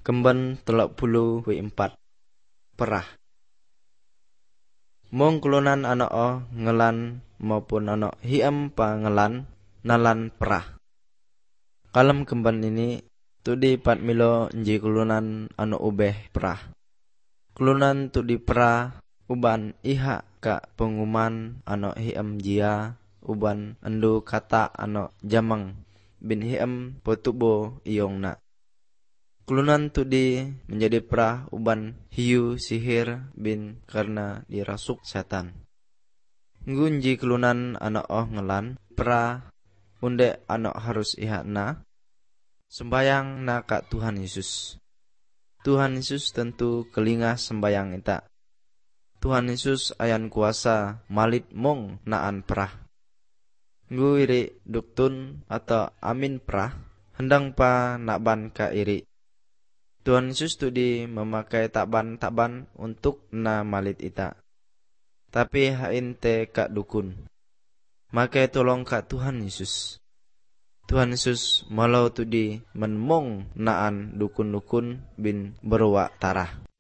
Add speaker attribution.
Speaker 1: Kemban 34 perah. Mong kelunan anak ngelan maupun anak hiam pa ngelan nalan perah. Kalam kemban ini tudi 4 milo nji kelunan anak ubeh perah. Kelunan tudi perah uban iha ka pengumuman anak hiam jia uban endu kata anak jamang bin hiam potubo iong na. Kelunan tudi menjadi perah uban hiu sihir bin karena dirasuk setan. Ngunji kelunan anak ngelan perah unde anak harus iha na sembayang na ka Tuhan Yesus. Tuhan Yesus tentu kelinga sembayang ita. Tuhan Yesus ayan kuasa malit mong naan perah. Ngu iri duktun atau amin perah hendang pa nakban ka iri. Tuhan Yesus tudi memakai takban untuk na malit ita. Tapi hain te kak dukun. Makai tolong kak Tuhan Yesus. Tuhan Yesus malau tudi menmong naan dukun-dukun bin berwak tarah.